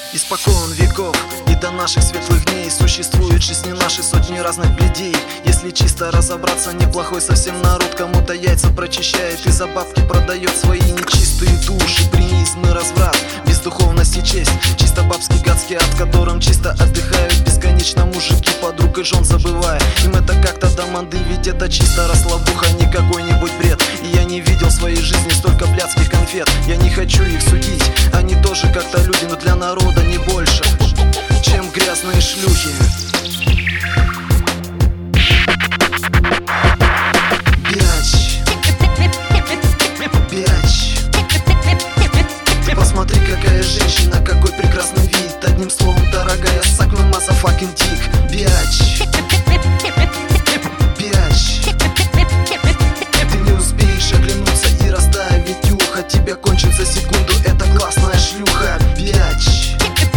Испокон веков и до наших светлых дней существуют жизни наши сотни разных бледей. Если чисто разобраться, неплохой совсем народ кому-то яйца прочищает и за бабки продает свои нечистые души. Принизм и разврат, бездуховность и честь, чисто бабский гадский ад, в котором чисто отдыхают бесконечно мужики, подруг и жен забывая. Им это как-то до манды, ведь это чисто расслабуха, не какой-нибудь бред. И я не видел в своей жизни столько блядских конфет. Я не хочу их судить, они тоже как-то люди, но для народа не больше, чем грязные шлюхи. Бяч, бяч. Ты посмотри, какая женщина, какой прекрасный вид. Одним словом, дорогая, suck my motherfucking dick. Бяч, бяч. Ты не успеешь оглянуться и расставить ухо, тебе кончится секунду, это классная шлюха. Бяч,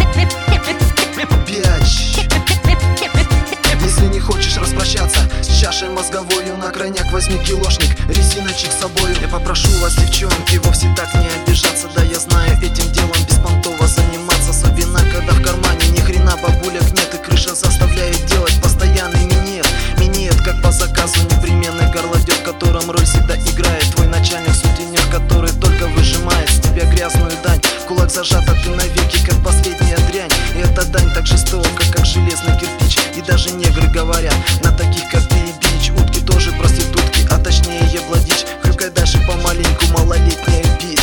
бяч. Если не хочешь распрощаться с чашей мозговою, на крайняк возьми килошник, резиночек с собой. Я попрошу вас, девчонки, вовсе так не обижаться. Да я знаю, этим делом беспонтово заниматься, особенно когда в кармане ни хрена бабулек нет и крыша заставляет делать постоянный минет. Минет, как по заказу, непременный горлодер, в котором роль всегда играет твой начальник-сутенер, который только выжимает с тебя грязную дань. В кулак зажата ты навеки, как последняя дрянь. И эта дань так жестока, как железный кирпич. И даже негры говорят на таких, как ты и бич. Утки тоже проститутки, а точнее еблодичь. Хрюкай дальше помаленьку, малолетняя бич.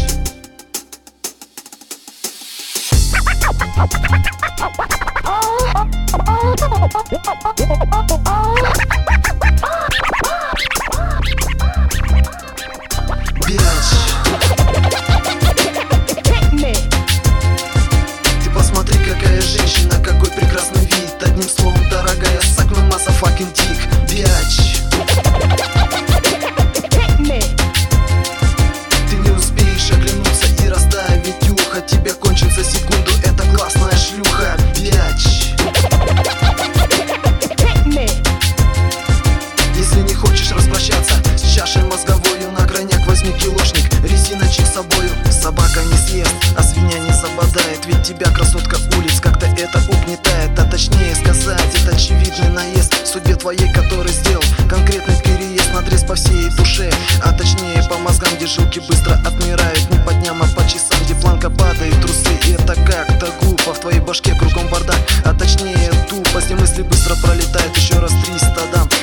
Ты посмотри, какая женщина, какой прекрасный вид. Одним словом, дорогая, suck my motherfucking dick. Бяч. Ты не успеешь оглянуться и расставить ухо, тебе кончится секунду, это классная шлюха. Бяч. Если не хочешь распрощаться с чашей мозговою, на крайняк возьми килошник, резиночек с собою. Собака не съест, а свинья не забодает, ведь тебя, красотка улиц, как-то это угнетает. А точнее сказать, это очевидный наезд в судьбе твоей, который сделал конкретный переезд, надрез по всей душе, а точнее по мозгам, где жилки быстро отмирают. Не по дням, а по часам, где планка падает, трусы. И это как-то глупо, в твоей башке кругом бардак, а точнее тупо, все мысли быстро пролетают, еще раз 300 дам.